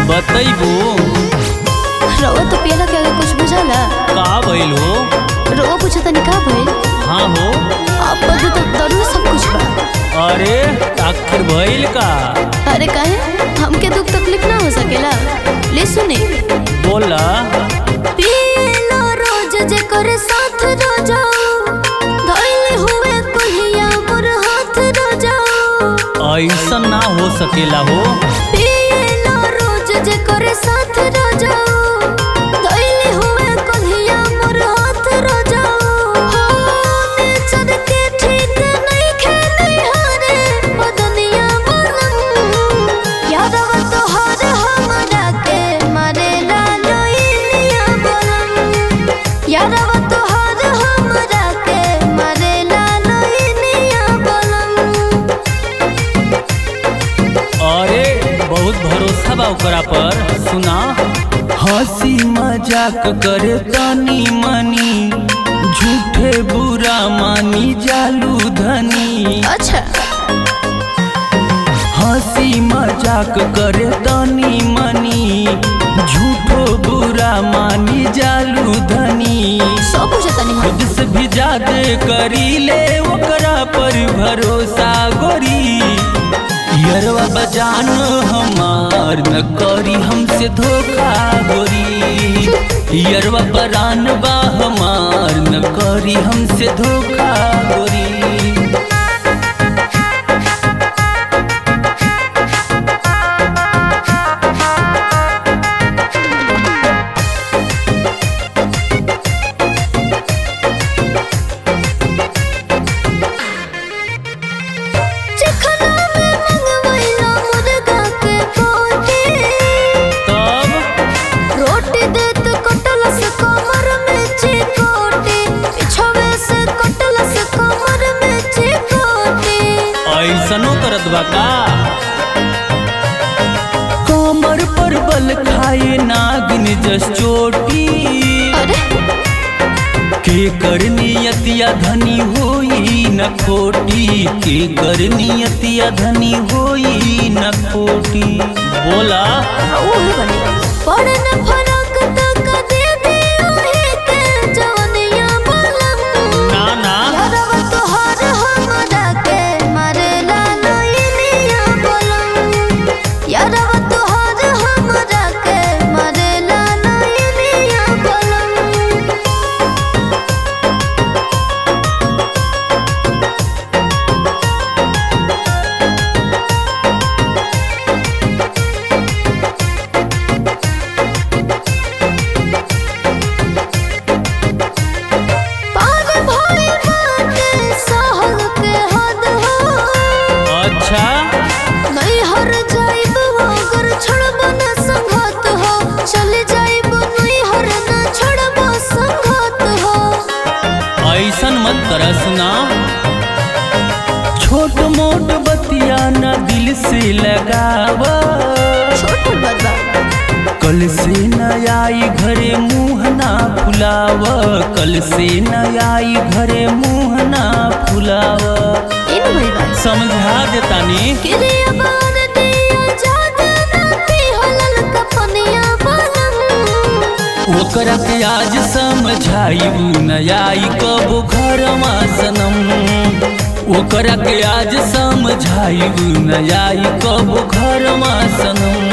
बतैबो। रउआ तो पियला के आगे कुछ बुझाला? का भइल हो? रउआ पूछा तनी का भइल? हाँ हो। अब बदू तक दरू सब कुछ बा। अरे आखिर भइल का? अरे काहे? हमके दुख तकलीफ ना हो सकेला? ले सुने। बोला। पियला रोज जे करे साथ रोजा, धइले हुए कुल्हिया मोर हाथ रोजा। ऐसा ना हो सकेला हो। पियला रोज जे करे साथ रोजा, धइले हुए कुल्हिया मोर हाथ रोजा। हो नेचर के ठीक नहीं खेले हारे बदनिया बनम। यादवा तोहर हमरा के मारे लालोइनिया बनम। यादवा तोहर हमरा के मारे लालोइनिया बनम। अरे बहुत भरोसा बा ओकरा पर। सुना, हंसी मजाक करे तनी मनी, झूठे बुरा मानी जालू धनी। अच्छा हंसी मजाक करे तनी मनी, झूठो बुरा मानी जालू धनी। सब पूछे तनी हम। खुद से भी ज्यादा करी ले ओकरा पर भरोसा गोरी। यरवा बजान हमार न करी हमसे धोखा गोरी। यरवा परान बा हमार न करी हमसे धोखा गोरी। ऐसनो करत बा का? कमर पर बल खाए नागिन जस चोटी। अरे के कर नियतिया धनी होई न खोटी। के कर नियतिया धनी होई न खोटी। बोला। पड़े न फरक तक दे दे ओहे के जवनिया बलम। ना ना यादवा तोहर हमरा के मारे लालोइनिया बलम। यादवा तोहर हमरा के मारे लालोइनिया बलम। पार भइल बाटे सहल के हद हो। अच्छा नहीं हर जाइब अगर छोड़ब न संगत हो। चले जाइब नहीं हर न छोड़ब संगत हो। ऐसन मत कर। सुना, छोट मोट बतिया न दिल से लगावा। छोट बदबा कल से न आई घरे मुँह ना फुलाव। कल से न आई घरे मुँह ना फुलाव। इन भइबा समझा देतानी। किरिया बार दिया जादे नाती हलल कपनिया बनम। ओकरा के आज समझाइबू न आई कबो घरमा सनम। ओकरा के आज समझाइबू न आई कबो घरमा सनम।